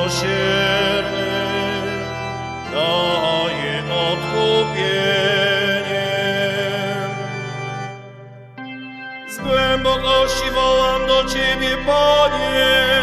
miłosierny daje odkupienie. Z głębokości wołam do Ciebie, Panie,